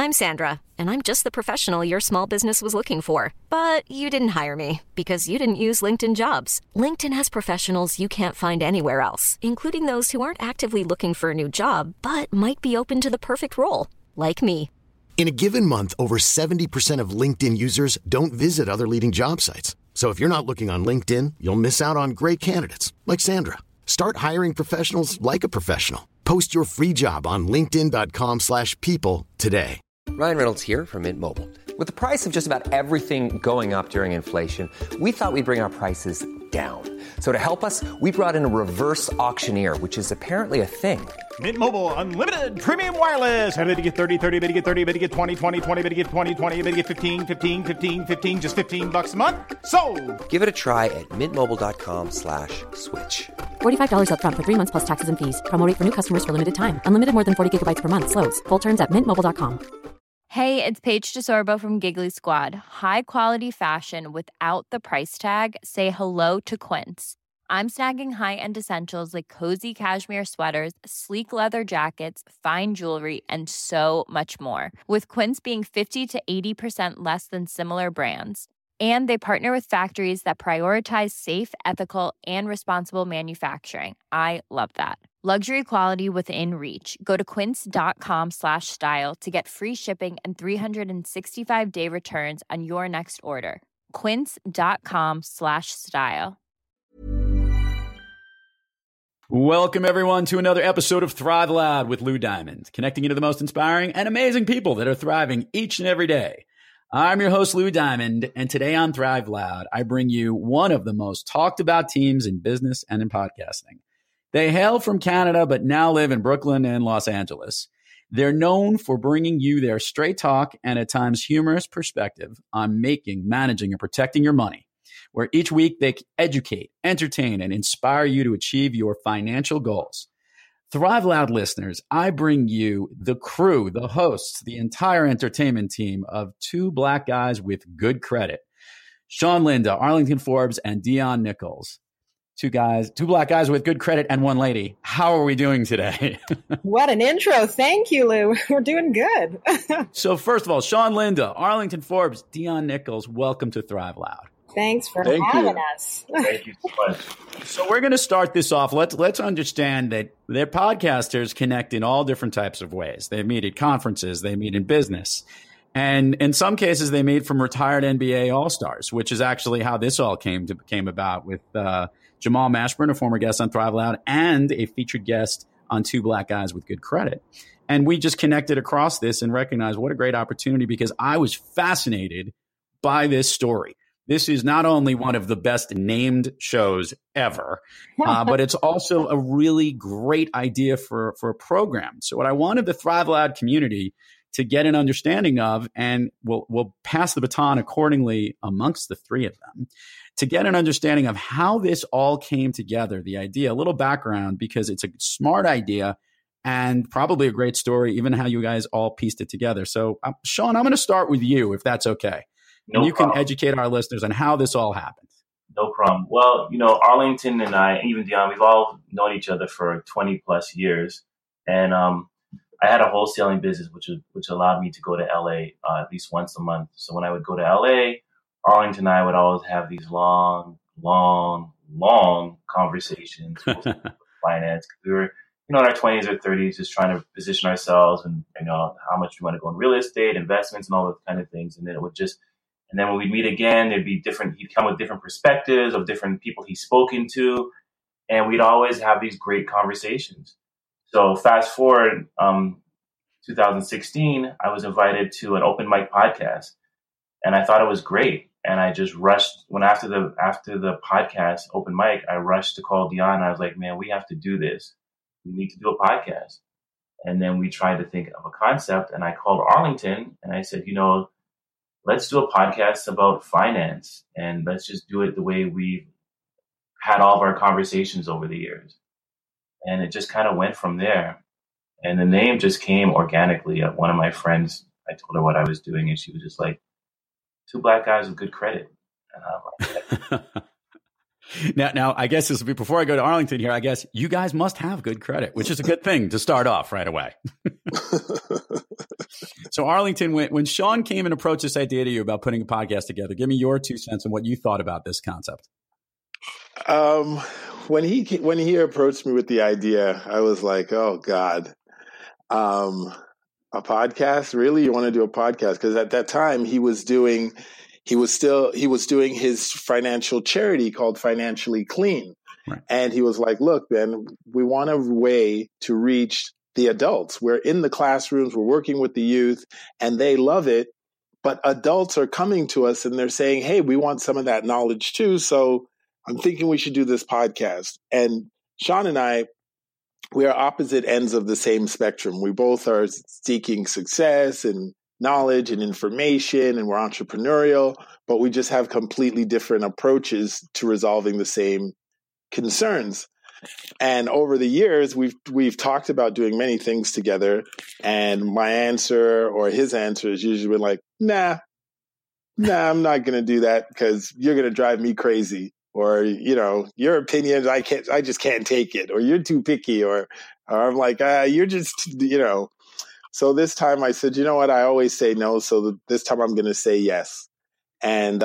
I'm Sandra, and I'm just the professional your small business was looking for. But you didn't hire me because you didn't use LinkedIn Jobs. LinkedIn has professionals you can't find anywhere else, including those who aren't actively looking for a new job, but might be open to the perfect role, like me. In a given month, over 70% of LinkedIn users don't visit other leading job sites. So if you're not looking on LinkedIn, you'll miss out on great candidates like Sandra. Start hiring professionals like a professional. Post your free job on linkedin.com/people today. Ryan Reynolds here from Mint Mobile. With the price of just about everything going up during inflation, we thought we'd bring our prices down. So to help us, we brought in a reverse auctioneer, which is apparently a thing. Mint Mobile Unlimited Premium Wireless. How to get 30, 30, bit to get 30, bit to get 20, 20, 20, bit to get 20, 20, bit to get 15, 15, 15, 15, just $15 a month? Sold! Give it a try at mintmobile.com/switch. $45 up front for 3 months plus taxes and fees. Promo rate for new customers for limited time. Unlimited more than 40 gigabytes per month. Slows full terms at mintmobile.com. Hey, it's Paige DeSorbo from Giggly Squad. High quality fashion without the price tag. Say hello to Quince. I'm snagging high-end essentials like cozy cashmere sweaters, sleek leather jackets, fine jewelry, and so much more. With Quince being 50 to 80% less than similar brands. And they partner with factories that prioritize safe, ethical, and responsible manufacturing. I love that. Luxury quality within reach. Go to quince.com/style to get free shipping and 365-day returns on your next order. Quince.com/style. Welcome, everyone, to another episode of Thrive Loud with Lou Diamond, connecting you to the most inspiring and amazing people that are thriving each and every day. I'm your host, Lou Diamond, and today on Thrive Loud, I bring you one of the most talked about teams in business and in podcasting. They hail from Canada, but now live in Brooklyn and Los Angeles. They're known for bringing you their straight talk and at times humorous perspective on making, managing, and protecting your money, where each week they educate, entertain, and inspire you to achieve your financial goals. Thrive Loud listeners, I bring you the crew, the hosts, the entire entertainment team of two black guys with good credit. Sean Linda, Arlington Forbes, and Dion Nichols. Two black guys with good credit and one lady. How are we doing today? What an intro. Thank you, Lou. We're doing good. So first of all, Sean Linda, Arlington Forbes, Dion Nichols, welcome to Thrive Loud. Thanks for having us. Thank you so much. So we're going to start this off. Let's understand that their podcasters connect in all different types of ways. They meet at conferences. They meet in business. And in some cases, they meet from retired NBA All-Stars, which is actually how this all came about with Jamal Mashburn, a former guest on Thrive Loud, and a featured guest on Two Black Guys with Good Credit. And we just connected across this and recognized what a great opportunity, because I was fascinated by this story. This is not only one of the best named shows ever, but it's also a really great idea for a program. So what I wanted the Thrive Loud community to get an understanding of, and we'll pass the baton accordingly amongst the three of them, to get an understanding of how this all came together, the idea, a little background, because it's a smart idea and probably a great story, even how you guys all pieced it together. So Sean, I'm going to start with you, if that's okay. No you problem. Can educate our listeners on how this all happened. No problem. Well, Arlington and I, even Dion, we've all known each other for 20 plus years. And I had a wholesaling business, which allowed me to go to LA at least once a month. So when I would go to LA, Arlington and I would always have these long conversations with finance. We were, in our 20s or 30s, just trying to position ourselves and, how much we want to go in real estate, investments, and all those kind of things. And then and then when we'd meet again, there'd be he'd come with different perspectives of different people he's spoken to. And we'd always have these great conversations. So fast forward, 2016, I was invited to an open mic podcast, and I thought it was great. And I just rushed after the podcast open mic, I rushed to call Dion. I was like, man, we have to do this. We need to do a podcast. And then we tried to think of a concept, and I called Arlington and I said, let's do a podcast about finance, and let's just do it the way we've had all of our conversations over the years. And it just kind of went from there. And the name just came organically. One of my friends, I told her what I was doing, and she was just like, Two Black Guys with Good Credit. And I'm like, Now, I guess this will be before I go to Arlington here. I guess you guys must have good credit, which is a good thing to start off right away. So, Arlington, when Sean came and approached this idea to you about putting a podcast together, give me your 2 cents on what you thought about this concept. When he approached me with the idea, I was like, "Oh God, a podcast? Really? You want to do a podcast?" Because at that time, he was doing his financial charity called Financially Clean. Right. And he was like, "Look, Ben, we want a way to reach the adults. We're in the classrooms, we're working with the youth, and they love it. But adults are coming to us and they're saying, hey, we want some of that knowledge too. So I'm thinking we should do this podcast." And Sean and I, we are opposite ends of the same spectrum. We both are seeking success and knowledge and information, and we're entrepreneurial, but we just have completely different approaches to resolving the same concerns. And over the years, we've talked about doing many things together, and my answer or his answer has usually been like, nah, I'm not going to do that because you're going to drive me crazy. Or, your opinions, I just can't take it. Or you're too picky. Or I'm like, you're just, So this time I said, you know what? I always say no. So this time I'm going to say yes. And,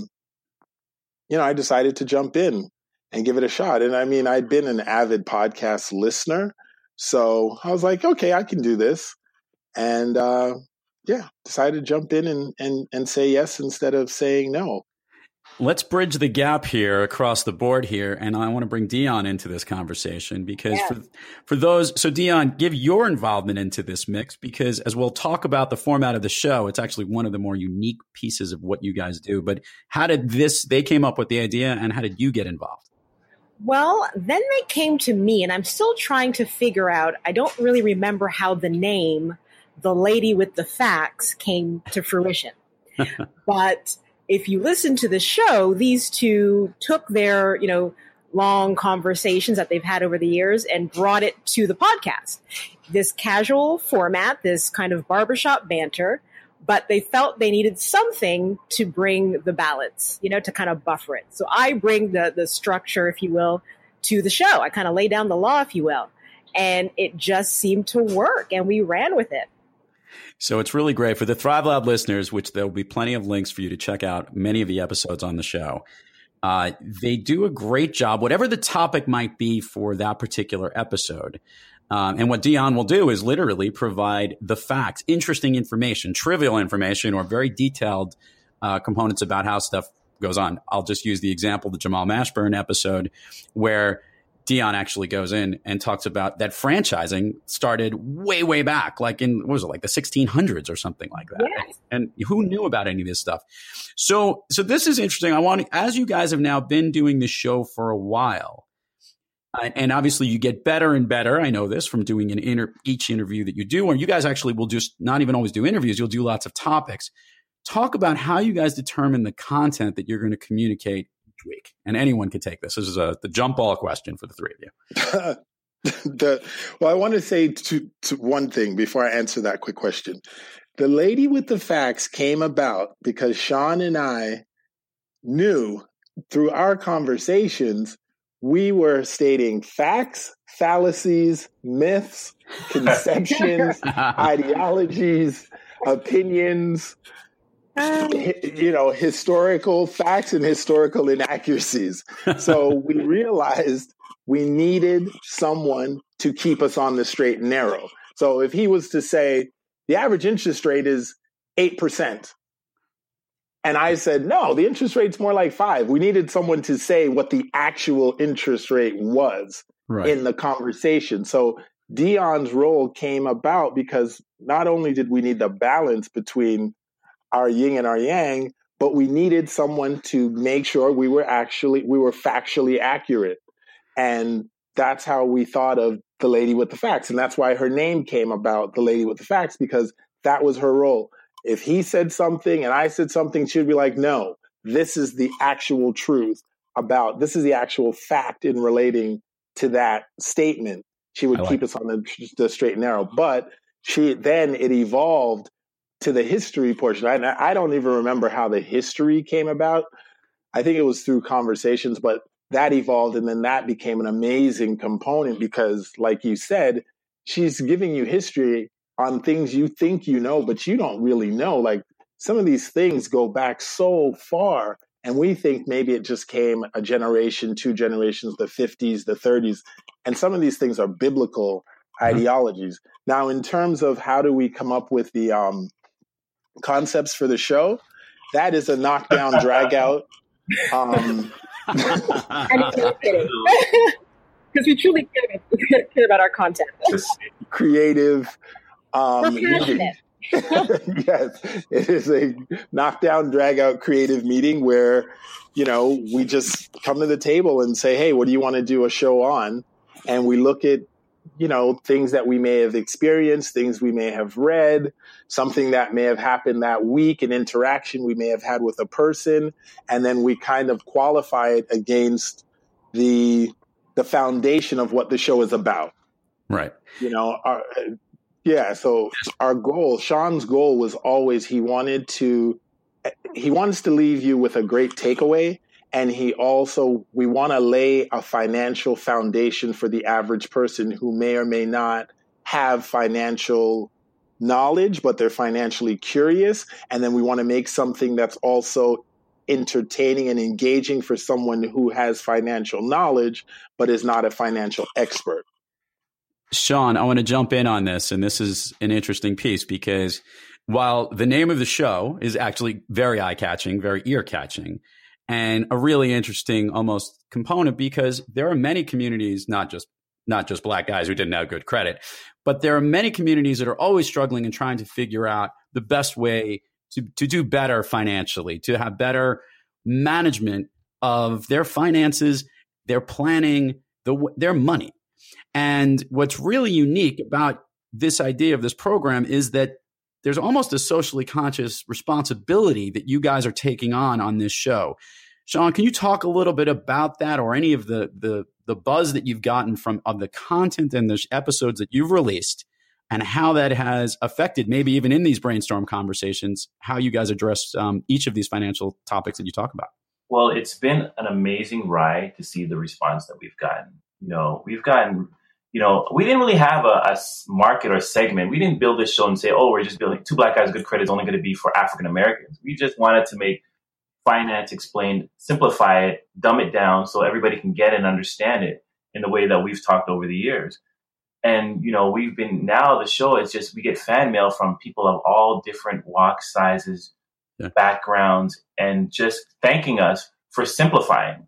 I decided to jump in and give it a shot. And I mean, I'd been an avid podcast listener. So I was like, okay, I can do this. And, decided to jump in and say yes instead of saying no. Let's bridge the gap here across the board here. And I want to bring Dion into this conversation because for those, so Dion, give your involvement into this mix, because as we'll talk about the format of the show, it's actually one of the more unique pieces of what you guys do. But how did they came up with the idea, and how did you get involved? Well, then they came to me, and I'm still trying to figure out, I don't really remember how the name, The Lady with the Facts, came to fruition. But if you listen to the show, these two took their, long conversations that they've had over the years and brought it to the podcast. This casual format, this kind of barbershop banter, but they felt they needed something to bring the balance, to kind of buffer it. So I bring the structure, if you will, to the show. I kind of lay down the law, if you will. And it just seemed to work, and we ran with it. So it's really great for the Thrive Lab listeners, which there will be plenty of links for you to check out many of the episodes on the show. They do a great job, whatever the topic might be for that particular episode. And what Dion will do is literally provide the facts, interesting information, trivial information, or very detailed components about how stuff goes on. I'll just use the example, the Jamal Mashburn episode, where Dion actually goes in and talks about that franchising started way, way back, like in, what was it, like the 1600s or something like that. Yes. And who knew about any of this stuff? So this is interesting. As you guys have now been doing this show for a while, and obviously you get better and better. I know this from doing each interview that you do, or you guys actually will just not even always do interviews. You'll do lots of topics. Talk about how you guys determine the content that you're going to communicate each week. And anyone can take this. This is the jump ball question for the three of you. Well, I want to say to one thing before I answer that quick question. The Lady with the Facts came about because Sean and I knew through our conversations, we were stating facts, fallacies, myths, conceptions, ideologies, opinions, historical facts and historical inaccuracies. So we realized we needed someone to keep us on the straight and narrow. So if he was to say the average interest rate is 8%, and I said, no, the interest rate's more like 5%. We needed someone to say what the actual interest rate was in the conversation. So Dion's role came about because not only did we need the balance between our yin and our yang, but we needed someone to make sure we were factually accurate. And that's how we thought of the Lady with the Facts. And that's why her name came about, the Lady with the Facts, because that was her role. If he said something and I said something, she'd be like, no, this is the actual truth this is the actual fact in relating to that statement. She would keep us on the straight and narrow. But it evolved to the history portion. I don't even remember how the history came about. I think it was through conversations, but that evolved. And then that became an amazing component because, like you said, she's giving you history on things you think you know, but you don't really know. Like some of these things go back so far, and we think maybe it just came a generation, 2 generations, the 50s, the 30s. And some of these things are biblical ideologies. Now, in terms of how do we come up with the concepts for the show, that is a knockdown, drag out. And it's not kidding. Because we truly care about our content. Creative. We're passionate. Yes, it is a knockdown, drag out creative meeting where, we just come to the table and say, hey, what do you want to do a show on? And we look at, things that we may have experienced, things we may have read, something that may have happened that week, an interaction we may have had with a person. And then we kind of qualify it against the foundation of what the show is about. Right. So our goal, Sean's goal was always he wants to leave you with a great takeaway. And we want to lay a financial foundation for the average person who may or may not have financial knowledge, but they're financially curious. And then we want to make something that's also entertaining and engaging for someone who has financial knowledge, but is not a financial expert. Sean, I want to jump in on this. And this is an interesting piece because while the name of the show is actually very eye-catching, very ear-catching, and a really interesting almost component because there are many communities, not just Black guys who didn't have good credit, but there are many communities that are always struggling and trying to figure out the best way to do better financially, to have better management of their finances, their planning, their money. And what's really unique about this idea of this program is that there's almost a socially conscious responsibility that you guys are taking on this show. Sean, can you talk a little bit about that or any of the buzz that you've gotten from of the content and the episodes that you've released and how that has affected, maybe even in these brainstorm conversations, how you guys address each of these financial topics that you talk about? Well, it's been an amazing ride to see the response that we've gotten. We've gotten... we didn't really have a market or segment. We didn't build this show and say, we're just building 2 Black Guys Good Credit is only going to be for African Americans. We just wanted to make finance explained, simplify it, dumb it down so everybody can get it and understand it in the way that we've talked over the years. And, the show is just, we get fan mail from people of all different walks, sizes, backgrounds, and just thanking us for simplifying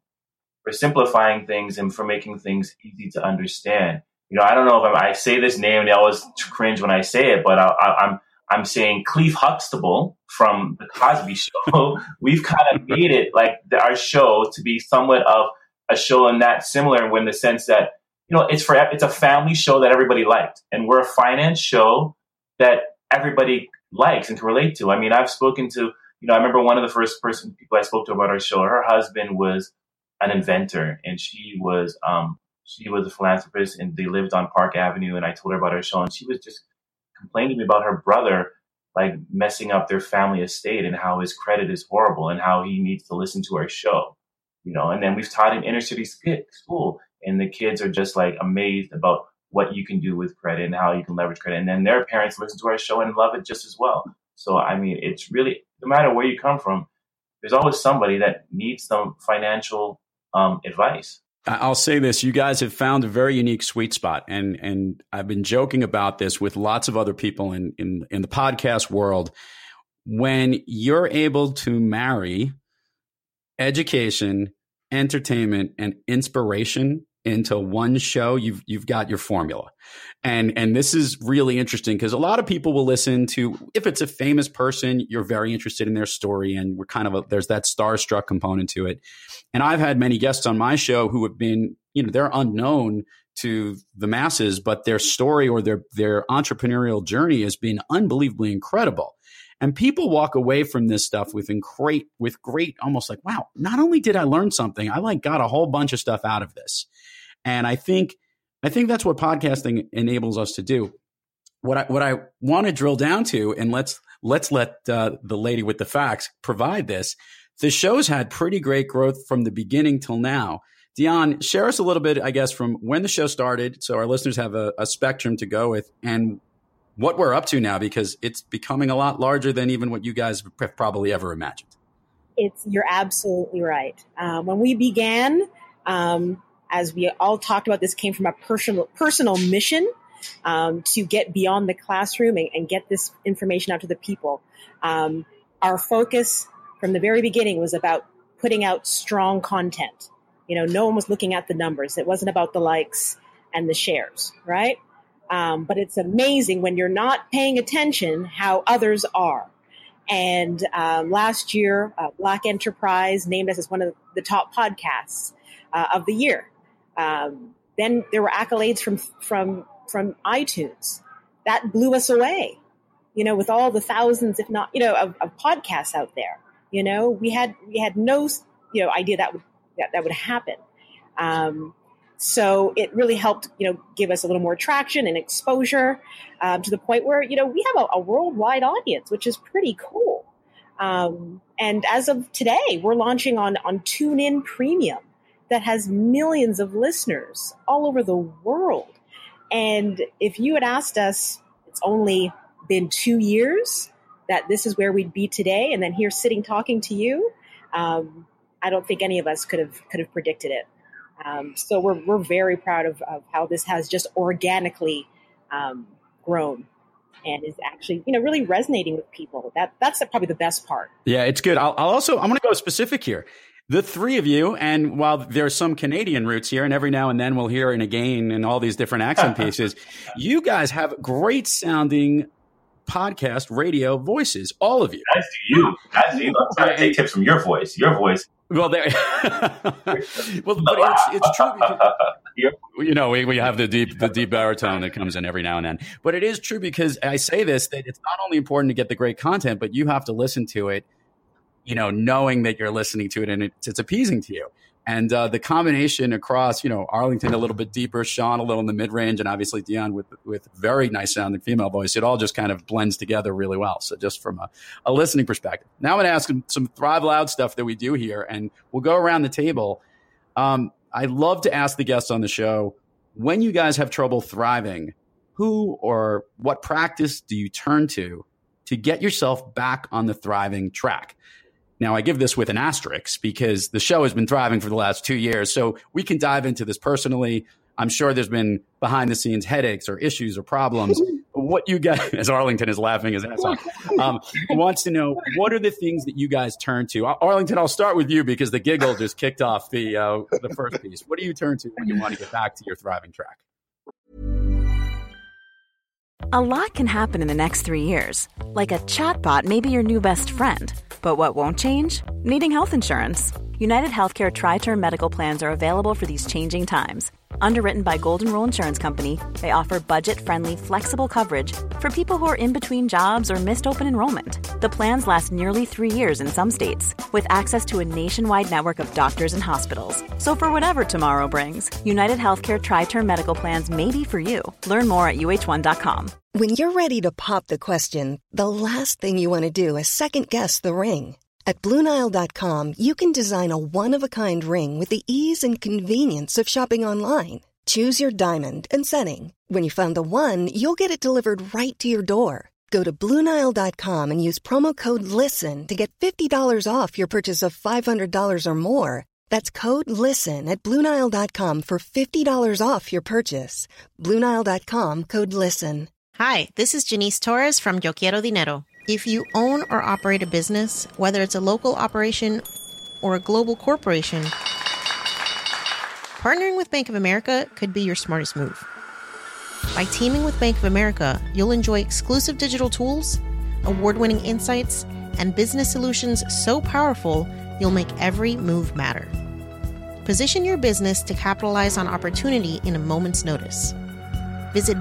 things and for making things easy to understand. I don't know if I say this name, and they always cringe when I say it, but I'm saying Cleve Huxtable from The Cosby Show. We've kind of made it like our show to be somewhat of a show in that similar in the sense that, it's a family show that everybody liked. And we're a finance show that everybody likes and can relate to. I mean, I've spoken to, I remember one of the first people I spoke to about our show, her husband was an inventor, and she was a philanthropist, and they lived on Park Avenue. And I told her about our show, and she was just complaining to me about her brother, like messing up their family estate and how his credit is horrible and how he needs to listen to our show, And then we've taught in inner city school, and the kids are just like amazed about what you can do with credit and how you can leverage credit. And then their parents listen to our show and love it just as well. So, I mean, it's really, no matter where you come from, there's always somebody that needs some financial advice. I'll say this, you guys have found a very unique sweet spot. And I've been joking about this with lots of other people in the podcast world. When you're able to marry education, entertainment, and inspiration into one show, you've got your formula. And this is really interesting because a lot of people will listen to, if it's a famous person, you're very interested in their story, and we're kind of there's that starstruck component to it. And I've had many guests on my show who have been, they're unknown to the masses, but their story or their entrepreneurial journey has been unbelievably incredible. And people walk away from this stuff with great, almost like, wow, not only did I learn something, I got a whole bunch of stuff out of this. And I think that's what podcasting enables us to do. What I want to drill down to, and let's let the lady with the facts provide this. The show's had pretty great growth from the beginning till now. Dion, share us a little bit, I guess, from when the show started, so our listeners have a spectrum to go with, and what we're up to now, because it's becoming a lot larger than even what you guys have probably ever imagined. You're absolutely right. When we began, as we all talked about, this came from a personal mission to get beyond the classroom and get this information out to the people. Our focus from the very beginning was about putting out strong content. No one was looking at the numbers. It wasn't about the likes and the shares, right? But it's amazing when you're not paying attention how others are. And last year, Black Enterprise named us as one of the top podcasts of the year. Then there were accolades from iTunes. That blew us away, with all the thousands, if not, of podcasts out there. We had no, idea that would happen. So it really helped, give us a little more traction and exposure to the point where, we have a worldwide audience, which is pretty cool. And as of today, we're launching on TuneIn Premium that has millions of listeners all over the world. And if you had asked us, it's only been 2 years that this is where we'd be today, and then here sitting talking to you, I don't think any of us could have predicted it. So we're very proud of how this has just organically grown and is actually, really resonating with people. That's probably the best part. Yeah, it's good. I'm going to go specific here. The three of you, and while there's some Canadian roots here, and every now and then we'll hear it again in all these different accent pieces, you guys have great sounding podcast radio voices, all of you. That's you. I'm trying to take tips from your voice. Well, there. But it's true. Because, we have the deep baritone that comes in every now and then. But it is true, because I say this, that it's not only important to get the great content, but you have to listen to it, knowing that you're listening to it and it's appeasing to you. And the combination across, Arlington a little bit deeper, Sean a little in the mid-range, and obviously Dion with very nice sounding female voice, it all just kind of blends together really well. So just from a listening perspective. Now I'm going to ask some Thrive Loud stuff that we do here, and we'll go around the table. I love to ask the guests on the show, when you guys have trouble thriving, who or what practice do you turn to get yourself back on the thriving track? Now, I give this with an asterisk because the show has been thriving for the last 2 years, so we can dive into this personally. I'm sure there's been behind-the-scenes headaches or issues or problems. What you guys, as Arlington is laughing his ass off, wants to know, what are the things that you guys turn to? Arlington, I'll start with you because the giggle just kicked off the first piece. What do you turn to when you want to get back to your thriving track? A lot can happen in the next 3 years. Like a chatbot may be your new best friend. But what won't change? Needing health insurance. United Healthcare Tri-Term Medical Plans are available for these changing times. Underwritten by Golden Rule Insurance Company, they offer budget-friendly, flexible coverage for people who are in between jobs or missed open enrollment. The plans last nearly 3 years in some states, with access to a nationwide network of doctors and hospitals. So for whatever tomorrow brings, United Healthcare Tri-Term Medical Plans may be for you. Learn more at uh1.com. When you're ready to pop the question, the last thing you want to do is second-guess the ring. At BlueNile.com, you can design a one-of-a-kind ring with the ease and convenience of shopping online. Choose your diamond and setting. When you find the one, you'll get it delivered right to your door. Go to BlueNile.com and use promo code LISTEN to get $50 off your purchase of $500 or more. That's code LISTEN at BlueNile.com for $50 off your purchase. BlueNile.com, code LISTEN. Hi, this is Janice Torres from Yo Quiero Dinero. If you own or operate a business, whether it's a local operation or a global corporation, partnering with Bank of America could be your smartest move. By teaming with Bank of America, you'll enjoy exclusive digital tools, award-winning insights, and business solutions so powerful, you'll make every move matter. Position your business to capitalize on opportunity in a moment's notice. Visit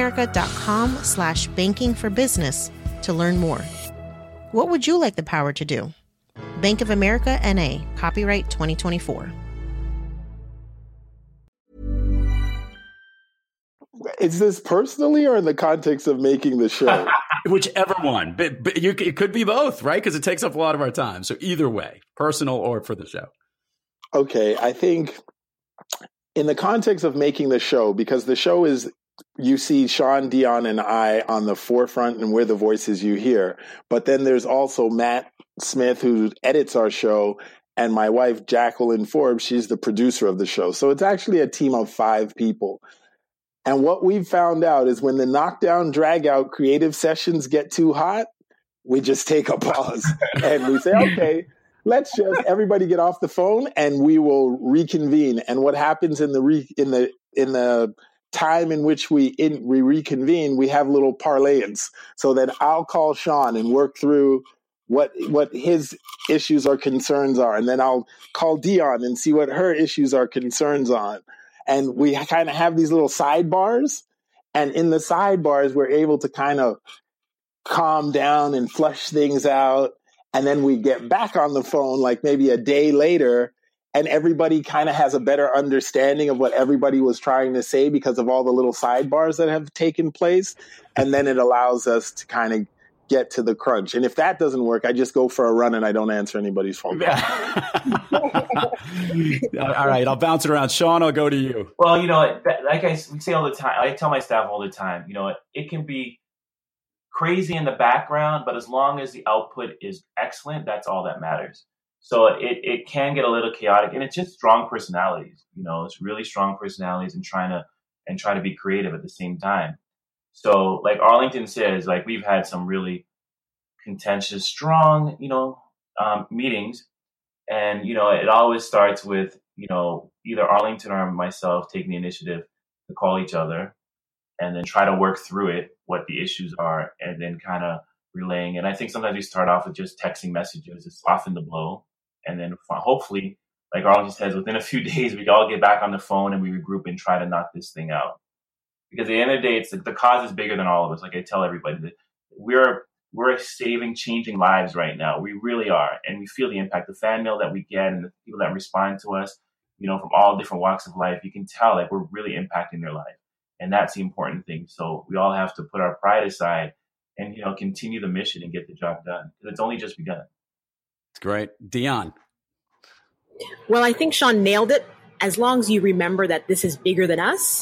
bankofamerica.com/bankingforbusiness to learn more. What would you like the power to do? Bank of America N.A., copyright 2024. Is this personally or in the context of making the show? Whichever one. But it could be both, right? Because it takes up a lot of our time. So either way, personal or for the show. Okay, I think in the context of making the show, because the show is, you see Sean, Dion, and I on the forefront, and we're the voices you hear. But then there's also Matt Smith, who edits our show, and my wife, Jacqueline Forbes, she's the producer of the show. So it's actually a team of 5 people. And what we've found out is when the knockdown, drag out creative sessions get too hot, we just take a pause and we say, okay, let's just everybody get off the phone and we will reconvene. And what happens in the time in which we reconvene, we have little parlayings. So then I'll call Sean and work through what his issues or concerns are. And then I'll call Dion and see what her issues or concerns on. And we kind of have these little sidebars. And in the sidebars, we're able to kind of calm down and flush things out. And then we get back on the phone like maybe a day later, and everybody kind of has a better understanding of what everybody was trying to say because of all the little sidebars that have taken place. And then it allows us to kind of get to the crunch. And if that doesn't work, I just go for a run and I don't answer anybody's phone. All right, I'll bounce it around. Sean, I'll go to you. Well, like we say all the time, I tell my staff all the time, it can be crazy in the background, but as long as the output is excellent, that's all that matters. So it can get a little chaotic, and it's just strong personalities. It's really strong personalities and try to be creative at the same time. So like Arlington says, like we've had some really contentious, strong, meetings. And, it always starts with, either Arlington or myself taking the initiative to call each other and then try to work through it, what the issues are, and then kind of relaying. And I think sometimes we start off with just texting messages to soften the blow. And then hopefully, like Arlington says, within a few days, we all get back on the phone and we regroup and try to knock this thing out. Because at the end of the day, the cause is bigger than all of us. Like I tell everybody, that we're changing lives right now. We really are. And we feel the impact, the fan mail that we get and the people that respond to us, from all different walks of life. You can tell like we're really impacting their life. And that's the important thing. So we all have to put our pride aside and, continue the mission and get the job done. Because it's only just begun. It's great. Dion. Well, I think Sean nailed it. As long as you remember that this is bigger than us,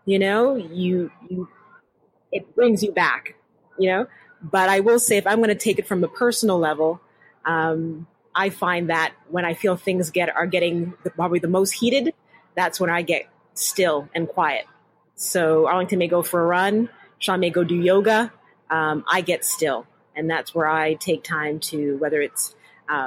it brings you back, But I will say, if I'm going to take it from the personal level, I find that when I feel things are getting probably the most heated, that's when I get still and quiet. So Arlington may go for a run, Sean may go do yoga. I get still, and that's where I take time to, whether it's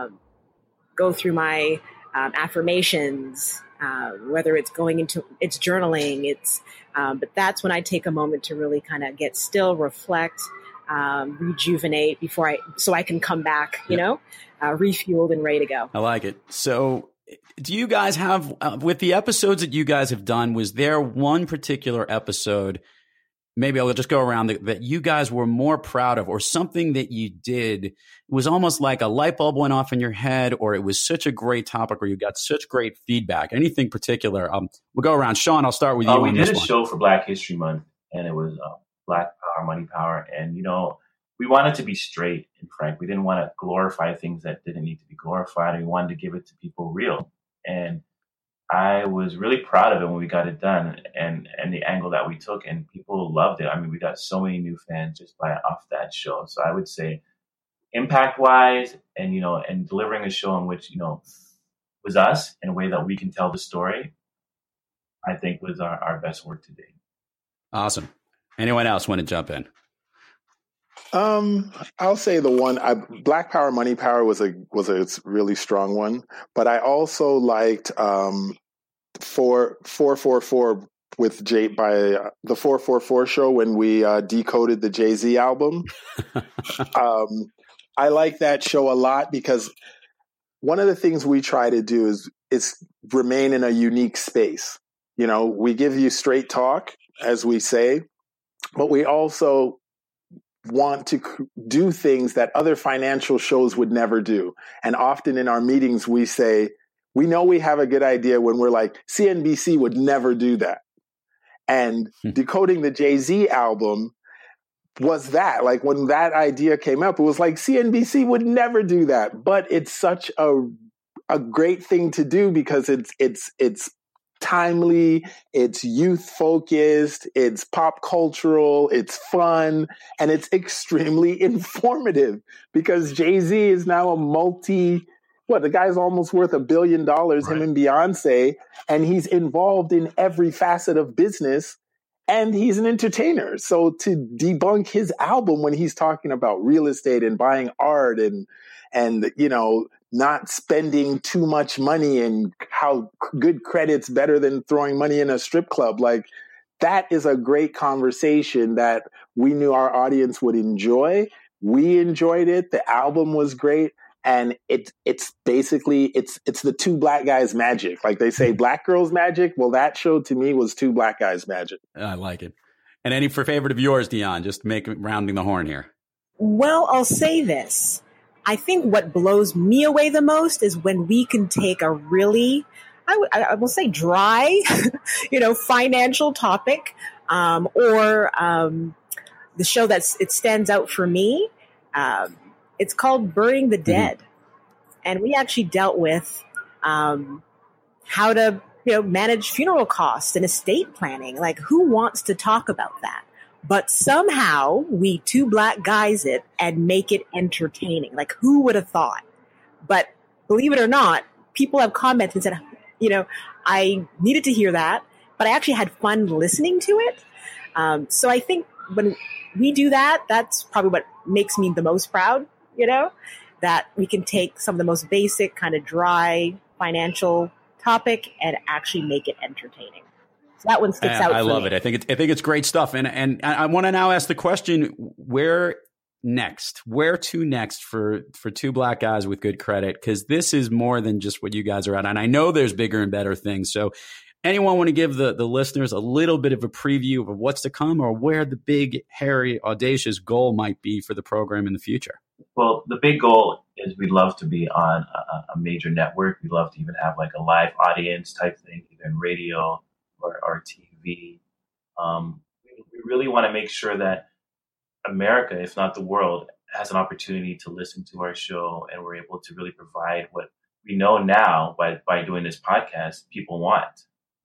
go through my affirmations, whether it's going into it's journaling, but that's when I take a moment to really kind of get still, reflect, rejuvenate so I can come back, refueled and ready to go. I like it. So do you guys have, with the episodes that you guys have done, was there one particular episode, maybe I'll just go around, that you guys were more proud of, or something that you did was almost like a light bulb went off in your head, or it was such a great topic, or you got such great feedback? Anything particular? We'll go around. Sean, I'll start with you. We did a show for Black History Month, and it was Black Power, Money Power. And, we wanted to be straight and frank. We didn't want to glorify things that didn't need to be glorified. And we wanted to give it to people real. And I was really proud of it when we got it done and the angle that we took, and people loved it. I mean, we got so many new fans just off that show. So I would say impact wise and, and delivering a show in which, was us in a way that we can tell the story, I think was our best work to date. Awesome. Anyone else want to jump in? I'll say the one, Black Power, Money Power was a really strong one, but I also liked 444 with the 444 show when we decoded the Jay-Z album. I like that show a lot because one of the things we try to do is remain in a unique space. We give you straight talk, as we say, but we also want to do things that other financial shows would never do. And often in our meetings, we say, we know we have a good idea when we're like, CNBC would never do that. And decoding the Jay-Z album was that. Like when that idea came up, it was like CNBC would never do that. But it's such a great thing to do because it's timely, it's youth focused, it's pop cultural, it's fun, and it's extremely informative because Jay-Z is now the guy's almost worth $1 billion, right. Him and Beyonce, and he's involved in every facet of business, and he's an entertainer. So to debunk his album when he's talking about real estate and buying art and not spending too much money and how good credit's better than throwing money in a strip club. Like, that is a great conversation that we knew our audience would enjoy. We enjoyed it. The album was great. And it's basically the two black guys magic. Like they say, black girls magic. Well, that show to me was two black guys magic. I like it. And any favorite of yours, Dion, just rounding the horn here. Well, I'll say this. I think what blows me away the most is when we can take a really, I will say dry, financial topic, or the show it stands out for me. It's called Burying the Dead. And we actually dealt with how to, manage funeral costs and estate planning. Like, who wants to talk about that? But somehow we two black guys it and make it entertaining. Like, who would have thought? But believe it or not, people have commented and said, I needed to hear that, but I actually had fun listening to it. So I think when we do that, that's probably what makes me the most proud, that we can take some of the most basic kind of dry financial topic and actually make it entertaining. So that one sticks out. I love it. I think it's great stuff. And I want to now ask the question: where next? Where to next for two black guys with good credit? Because this is more than just what you guys are at. And I know there's bigger and better things. So, anyone want to give the listeners a little bit of a preview of what's to come, or where the big, hairy, audacious goal might be for the program in the future? Well, the big goal is we'd love to be on a major network. We'd love to even have like a live audience type thing, either in radio or TV. We really want to make sure that America, if not the world, has an opportunity to listen to our show, and we're able to really provide what we know now by doing this podcast people want,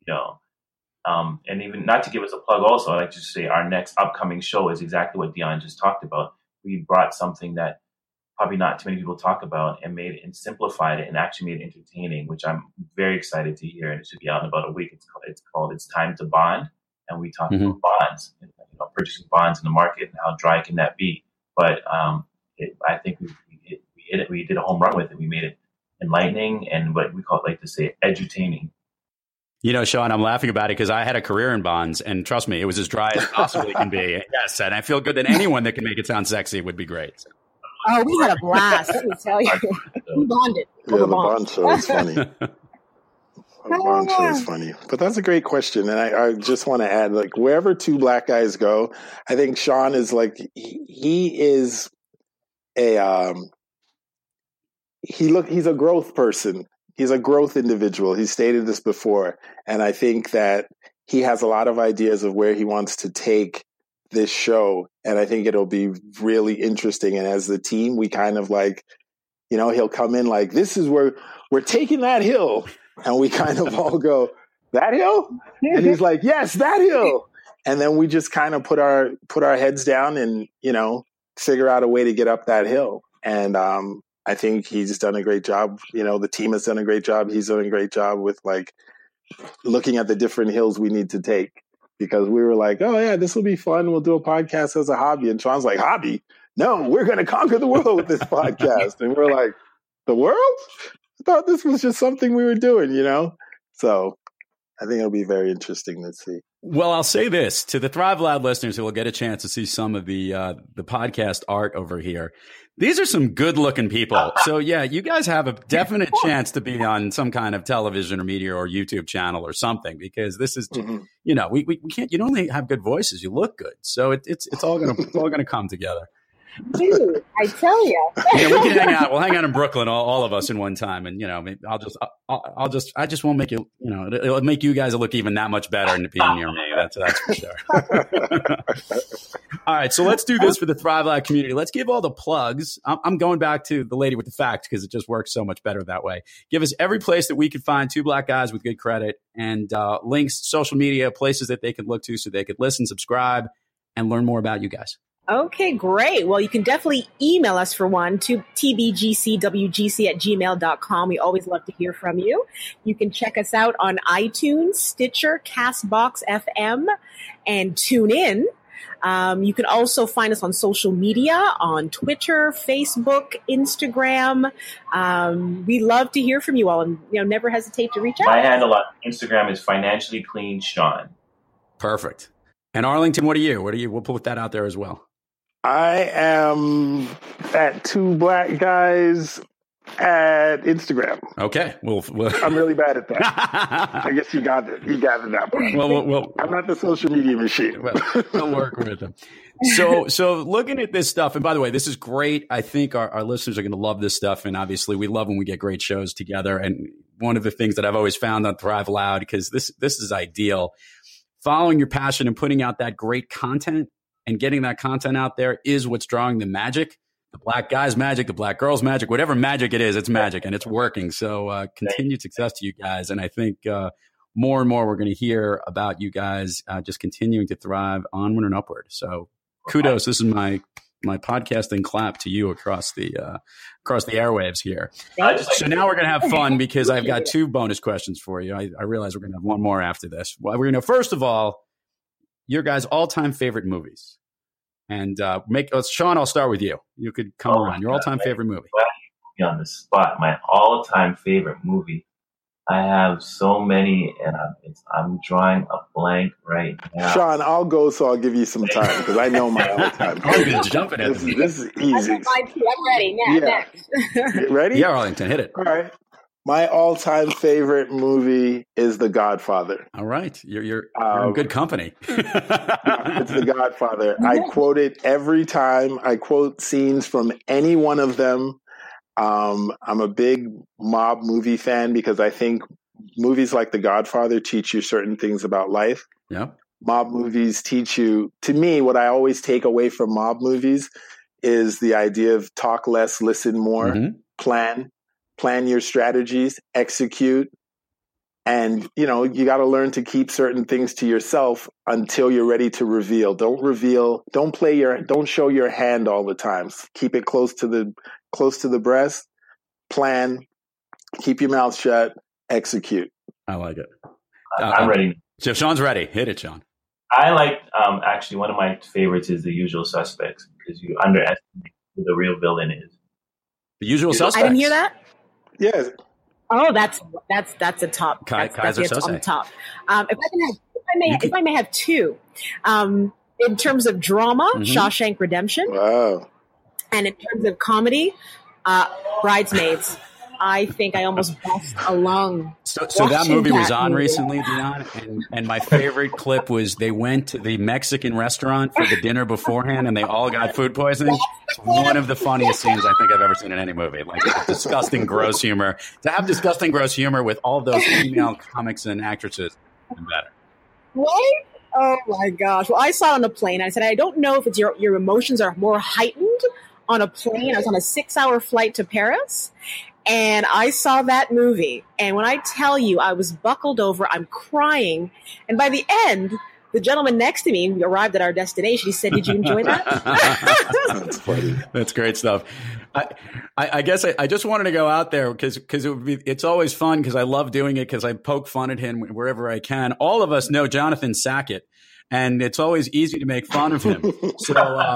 and even not to give us a plug also, I'd like to say our next upcoming show is exactly what Dion just talked about. We brought something that probably not too many people talk about and made it and simplified it and actually made it entertaining, which I'm very excited to hear. And it should be out in about a week. It's called It's Time to Bond. And we talk about bonds, purchasing bonds in the market and how dry can that be. But I think we hit it. We did a home run with it. We made it enlightening and what we like to say, edutaining. Sean, I'm laughing about it because I had a career in bonds, and trust me, it was as dry as it possibly can be. Yes, and I feel good that anyone that can make it sound sexy would be great. Oh, we had a blast, let me tell you. We bonded. Yeah, the bond show is funny. The bond show is funny. But that's a great question, and I just want to add, like, wherever two black guys go, I think Sean is like, he is he's a growth person. He's a growth individual. He stated this before. And I think that he has a lot of ideas of where he wants to take this show. And I think it'll be really interesting. And as the team, we kind of he'll come in like, this is where we're taking that hill. And we kind of all go, that hill? And he's like, yes, that hill. And then we just kind of put our heads down and, figure out a way to get up that hill. And, I think he's done a great job. The team has done a great job. He's done a great job with looking at the different hills we need to take, because we were like, oh yeah, this will be fun. We'll do a podcast as a hobby. And Sean's like, hobby? No, we're going to conquer the world with this podcast. And we're like, the world? I thought this was just something we were doing, So I think it'll be very interesting to see. Well, I'll say this to the Thrive Loud listeners who will get a chance to see some of the podcast art over here. These are some good-looking people. So, yeah, you guys have a definite chance to be on some kind of television or media or YouTube channel or something, because this is, we can't. You don't only have good voices; you look good. So it's all gonna come together. Dude, I tell you. Yeah, we can hang out. We'll hang out in Brooklyn, all of us in one time, and I just won't make it. It'll make you guys look even that much better than being near me. That's for sure. All right, so let's do this for the Thrive Live community. Let's give all the plugs. I'm going back to the lady with the facts because it just works so much better that way. Give us every place that we can find two black guys with good credit and links, social media, places that they could look to so they could listen, subscribe, and learn more about you guys. Okay, great. Well, you can definitely email us for one to tbgcwgc@gmail.com. We always love to hear from you. You can check us out on iTunes, Stitcher, CastBox FM, and TuneIn. You can also find us on social media, on Twitter, Facebook, Instagram. We love to hear from you all, and never hesitate to reach out. My handle on Instagram is Financially Clean Sean. Perfect. And Arlington, what are you? We'll put that out there as well. I am at Two Black Guys at Instagram. Okay. Well, I'm really bad at that. I guess you got it. You gathered that part. Well, I'm not the social media machine. We'll work with them. So looking at this stuff, and by the way, this is great. I think our listeners are going to love this stuff. And obviously we love when we get great shows together. And one of the things that I've always found on Thrive Loud, because this is ideal, following your passion and putting out that great content and getting that content out there is what's drawing the magic. The black guy's magic, the black girl's magic, whatever magic it is, it's magic and it's working. So continued success to you guys. And I think more and more we're going to hear about you guys just continuing to thrive onward and upward. So kudos. This is my podcasting clap to you across the airwaves here. So now we're going to have fun because I've got two bonus questions for you. I realize we're going to have one more after this. Well, we're going to, first of all, your guys' all-time favorite movies. And Sean, I'll start with you. You could come around. Your all-time favorite movie. On the spot, my all-time favorite movie. I have so many, and I'm drawing a blank right now. Sean, I'll go, so I'll give you some time because I know my all-time. Jumping at this is easy. I'm ready. Next. Ready? Yeah, Arlington, hit it. All right. My all-time favorite movie is The Godfather. All right. You're in good company. It's The Godfather. I quote it every time. I quote scenes from any one of them. I'm a big mob movie fan because I think movies like The Godfather teach you certain things about life. Yeah. Mob movies teach you, to me, what I always take away from mob movies is the idea of talk less, listen more, plan your strategies, execute. And, you got to learn to keep certain things to yourself until you're ready to reveal. Don't show your hand all the time. Keep it close to the breast, plan, keep your mouth shut, execute. I like it. I'm ready. So Sean's ready. Hit it, Sean. I like, actually, one of my favorites is The Usual Suspects because you underestimate who the real villain is. The Usual Suspects? I didn't hear that. Yes. Oh, that's a top. Kaiser that's Soze. on top. If I may have two, in terms of drama, Shawshank Redemption. Wow. And in terms of comedy, Bridesmaids. I think I almost bust a lung. So that movie was on recently, Dion, and my favorite clip was they went to the Mexican restaurant for the dinner beforehand, and they all got food poisoning. It's one of the funniest scenes I think I've ever seen in any movie. Like disgusting, gross humor. To have disgusting, gross humor with all those female comics and actresses, even better. Right? Oh my gosh! Well, I saw it on a plane. I said, I don't know if it's your emotions are more heightened on a plane. I was on a 6-hour flight to Paris. And I saw that movie. And when I tell you, I was buckled over, I'm crying. And by the end, the gentleman next to me, we arrived at our destination. He said, "Did you enjoy that?" That's funny. That's great stuff. I guess I just wanted to go out there because it's always fun because I love doing it because I poke fun at him wherever I can. All of us know Jonathan Sackett. And it's always easy to make fun of him. So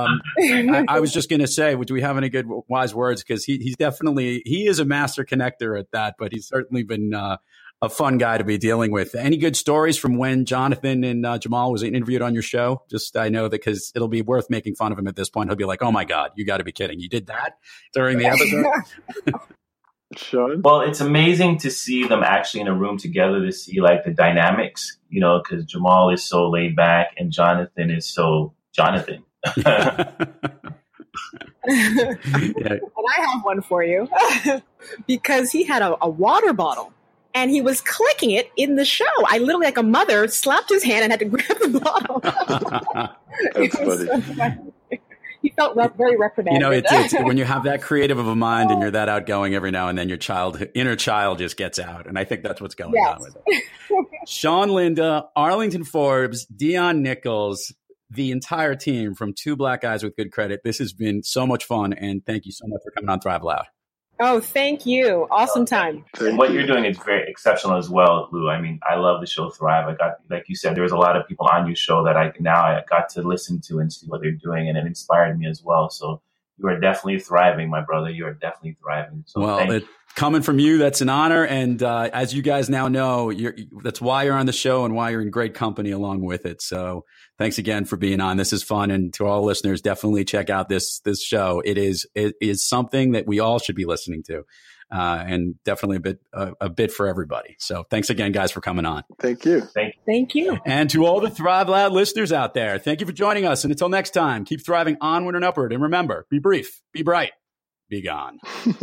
I was just going to say, do we have any good wise words? Because he is a master connector at that, but he's certainly been a fun guy to be dealing with. Any good stories from when Jonathan and Jamal was interviewed on your show? Just I know that because it'll be worth making fun of him at this point. He'll be like, "Oh my God, you got to be kidding! You did that during the episode." Sean? Well, it's amazing to see them actually in a room together to see like the dynamics, because Jamal is so laid back and Jonathan is so Jonathan. And I have one for you because he had a water bottle and he was clicking it in the show. I literally, like a mother, slapped his hand and had to grab the bottle. That's funny. So funny. He felt very reprimanded. You know, it's when you have that creative of a mind and you're that outgoing, every now and then your inner child just gets out. And I think that's what's going on with it. Sean Linda, Arlington Forbes, Dion Nichols, the entire team from Two Black Guys with Good Credit. This has been so much fun. And thank you so much for coming on Thrive Loud. Oh, thank you. Awesome time. And what you're doing is very exceptional as well, Lou. I mean, I love the show Thrive. I got, like you said, there was a lot of people on your show that I got to listen to and see what they're doing, and it inspired me as well. So you are definitely thriving, my brother. You are definitely thriving. So well, coming from you, that's an honor. And as you guys now know, that's why you're on the show and why you're in great company along with it. So thanks again for being on. This is fun. And to all listeners, definitely check out this show. It is something that we all should be listening to. And definitely a bit for everybody. So thanks again, guys, for coming on. Thank you. Thank you. And to all the Thrive Loud listeners out there, thank you for joining us. And until next time, keep thriving onward and upward. And remember, be brief, be bright, be gone.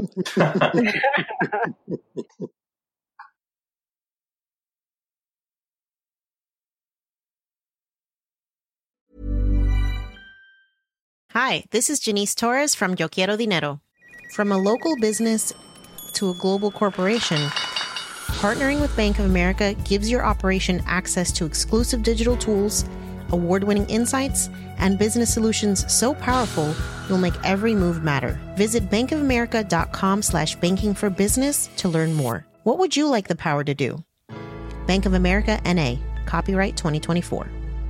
Hi, this is Janice Torres from Yo Quiero Dinero. From a local business to a global corporation, partnering with Bank of America gives your operation access to exclusive digital tools, award-winning insights, and business solutions so powerful you'll make every move matter. Visit bankofamerica.com/banking for business to learn more. What would you like the power to do? Bank of America N.A. Copyright 2024.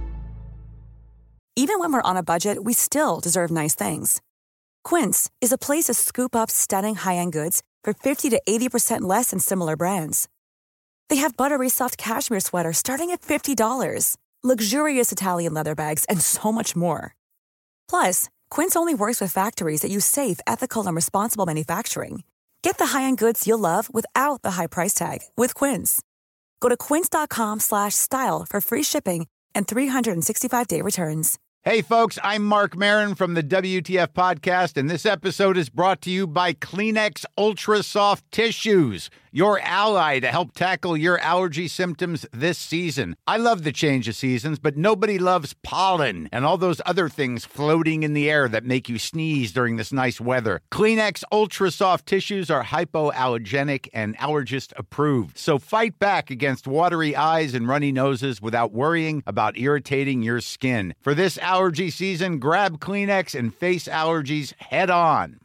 Even when we're on a budget, we still deserve nice things. Quince is a place to scoop up stunning high-end goods for 50 to 80% less than similar brands. They have buttery soft cashmere sweaters starting at $50, luxurious Italian leather bags, and so much more. Plus, Quince only works with factories that use safe, ethical, and responsible manufacturing. Get the high-end goods you'll love without the high price tag with Quince. Go to quince.com/style for free shipping and 365-day returns. Hey, folks, I'm Mark Maron from the WTF Podcast, and this episode is brought to you by Kleenex Ultra Soft Tissues, your ally to help tackle your allergy symptoms this season. I love the change of seasons, but nobody loves pollen and all those other things floating in the air that make you sneeze during this nice weather. Kleenex Ultra Soft Tissues are hypoallergenic and allergist approved, so fight back against watery eyes and runny noses without worrying about irritating your skin. For this allergy season, grab Kleenex and face allergies head on.